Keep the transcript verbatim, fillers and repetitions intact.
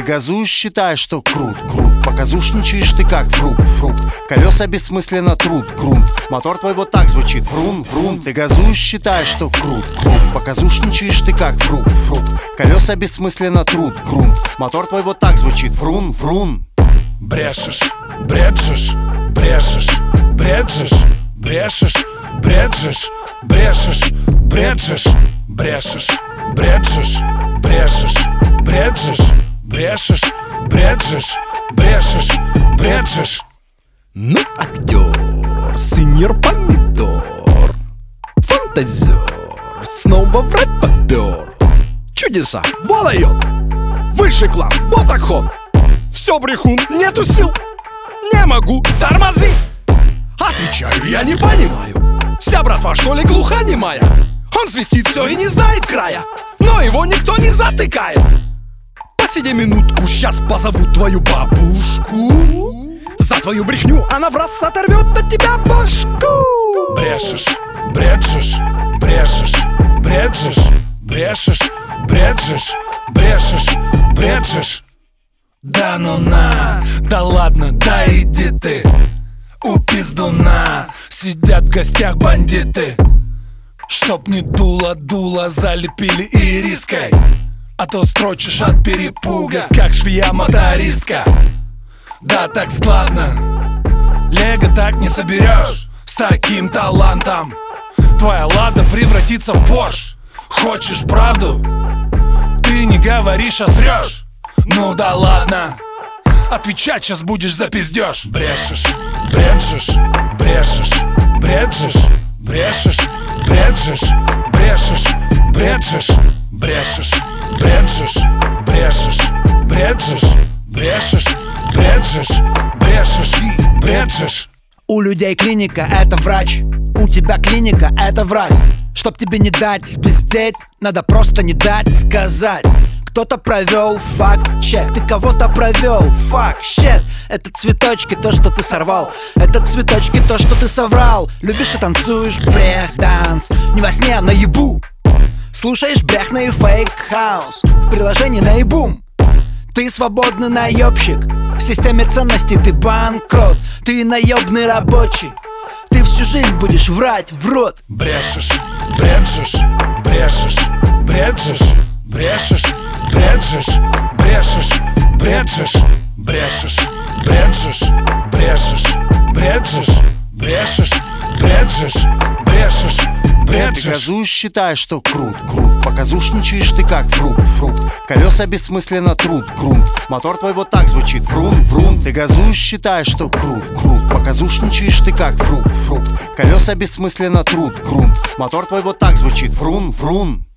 газуешь, считаешь, что крут, крут. Показушничаешь ты как фрукт, фрукт. Колеса бессмысленно труд, грунт. Мотор твой вот так звучит, врун, врун. Ты газуешь, считаешь, что крут, крут. Показушничаешь ты как фрукт, фрукт. Колеса бессмысленно труд, грунт. Мотор твой вот так звучит, врун, врун. Брешешь, бреджешь, брешешь, бреджешь, брешешь, бреджешь, брешешь, бреджешь, брешешь, бреджешь, брешешь, бреджешь, брешешь, бреджешь, брешешь, бреджешь. Ну, актер, сеньор помидор, фантазер, снова в рэп попер. Чудеса, вот дает, высший класс, вот так ход. Все брехун, нету сил, не могу, тормози. Отвечаю, я не понимаю, вся братва что ли глухонемая? Он свистит все и не знает края, но его никто не затыкает. Посиди минутку, сейчас позову твою бабушку. За твою брехню она в раз оторвет от тебя башку. Брешешь, бреджешь, брешешь, бреджешь, брешешь, бреджешь, брешешь, бреджешь. Да ну на, да ладно, да иди ты. У пиздуна сидят в гостях бандиты. Чтоб не дуло-дуло залепили ириской, а то строчишь от перепуга, как швея-мотористка. Да так складно, лего так не соберешь. С таким талантом твоя лада превратится в Порш. Хочешь правду? Ты не говоришь, а срешь. Ну да ладно, отвечать сейчас будешь за пиздеж. Брешешь, бреджешь, брешешь, бреджешь, брешешь, бреджешь, брешешь, бреджешь, брешешь, бреджешь, брешешь, бреджешь, брешешь, бреджешь, брешешь, бреджешь. У людей клиника — это врач, у тебя клиника — это врач. Чтоб тебе не дать спиздеть, надо просто не дать сказать. Кто-то провел факт-чек, ты кого-то провел факт-щет. Это цветочки, то, что ты сорвал. Это цветочки, то, что ты соврал. Любишь и танцуешь брех-данс, не во сне, а наебу. Слушаешь брехный фейк-хаус в приложении наебум. Ты свободный наебщик, в системе ценностей ты банкрот. Ты наебный рабочий, ты всю жизнь будешь врать в рот. Брешешь, бреджешь, брешешь, бреджешь, брешешь, бреджешь, брешешь, бреджешь, брешешь, бреджешь, брешешь, бреджешь, брешешь, бреджешь, брешешь, Ты бреджешь. газуешь, считаешь, что крут, крут. Показушничаешь ты как фрукт, фрукт. Колеса бессмысленно труд, грунт. Мотор твой вот так звучит, врун, врун. Ты газуешь, считаешь, что крут, крут. Показушничаешь ты как фрукт, фрукт. Колеса бессмысленно труд, грунт. Мотор твой вот так звучит, врун, врун.